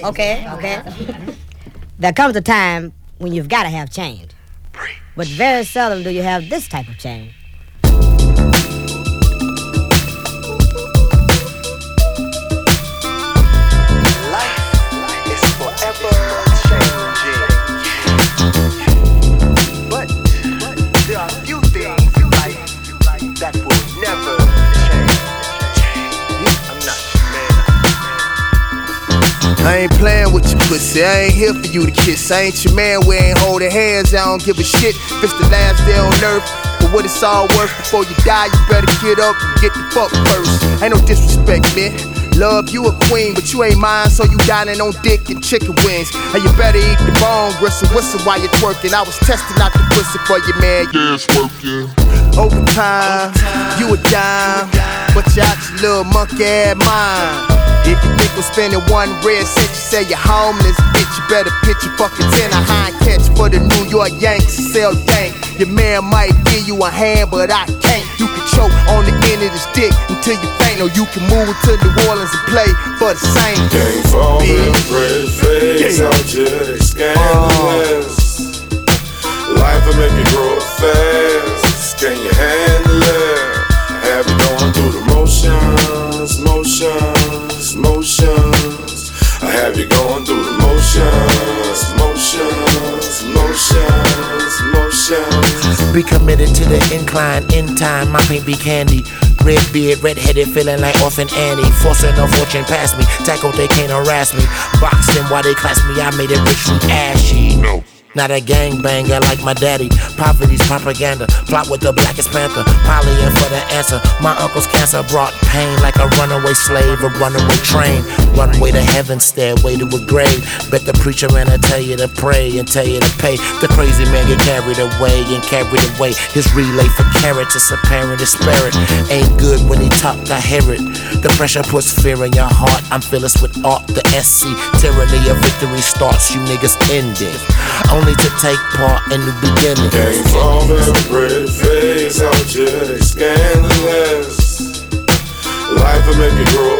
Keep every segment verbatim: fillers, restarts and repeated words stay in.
Okay, okay. There comes a time when you've got to have change. But very seldom do you have this type of change. I ain't playing with your pussy, I ain't here for you to kiss. I ain't your man, we ain't holding hands, I don't give a shit if it's the last day on earth. But what it's all worth, before you die, you better get up and get the fuck first. Ain't no disrespect, man. Love, you a queen, but you ain't mine, so you dining on dick and chicken wings. And you better eat the bone gristle, whistle while you're twerking. I was testing out the pussy for you, man. Yeah, it's working. Overtime, you a dime, but you out your little monkey ass mind. If you think we're spending one red cent, you say you're homeless, bitch, you better pitch your fucking ten a hind catch for the New York Yanks to sell dank. Your man might give you a hand, but I can't. You can choke on the end of this dick until you faint, or you can move to New Orleans and play for the same. Game fall in a pretty face, out here scandalous. Life will make you grow fast, can you handle it? Have you going through the motions, motions, motions. I have you going through the motions, motions, motions, motions. Be committed to the incline, in time, my paint be candy. Red beard, red-headed, feeling like Orphan Annie. Forcing a fortune past me, tackle they can't harass me. Boxing while they class me, I made it rich from ashy. No. Not a gangbanger like my daddy. Poverty's propaganda. Plot with the blackest panther. Polying for the answer. My uncle's cancer brought pain like a runaway slave, a runaway train. Runway to heaven, stairway to a grave. Bet the preacher man will tell you to pray and tell you to pay. The crazy man get carried away and carried away. His relay for carrots is apparent. His spirit ain't good when he talk, I hear it. The pressure puts fear in your heart. I'm fearless with art. The S C tyranny of victory starts. You niggas end it. Only to take part in the beginning. Game fall in a pretty face, out here scandalous. Life will make you grow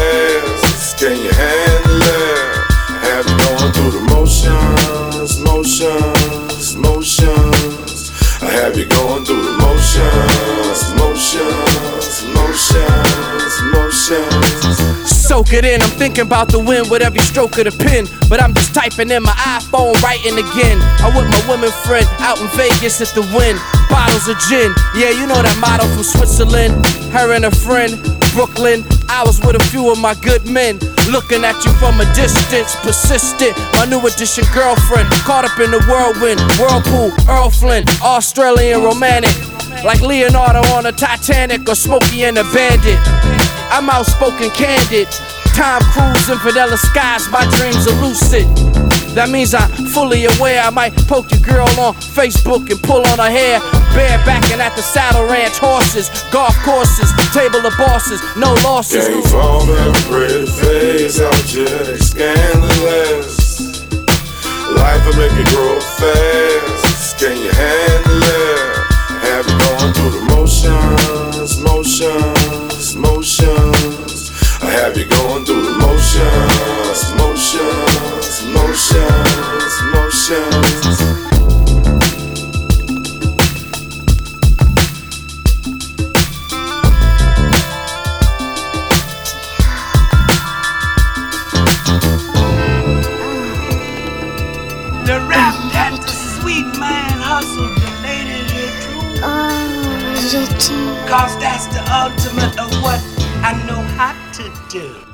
fast, can you handle it? Have you going through the motions, motions, motions. I have you going through the motions, motions, motions, motions. Soak it in, I'm thinking about the win with every stroke of the pen. But I'm just typing in my iPhone, writing again. I'm with my woman friend out in Vegas at the Wynn. Bottles of gin, yeah, you know that model from Switzerland. Her and a friend, Brooklyn. I was with a few of my good men, looking at you from a distance, persistent. My new edition girlfriend, caught up in the whirlwind. Whirlpool, Earl Flynn, Australian romantic. Like Leonardo on a Titanic or Smokey and the Bandit. I'm outspoken, candid. Tom Cruise, infidel skies, my dreams are lucid. That means I'm fully aware I might poke your girl on Facebook and pull on her hair. Barebacking at the Saddle Ranch, horses, golf courses, table of bosses, no losses. Can't fall in a pretty face, out here scandalous. Life will make you grow fast, can you handle it? Have you going through the motions, motions, motions. I have you going through the motions, motions, motions, motions. The rap that sweet man hustle, the lady the truth. Oh, je t'aime. Cause that's the ultimate of what I know how to do.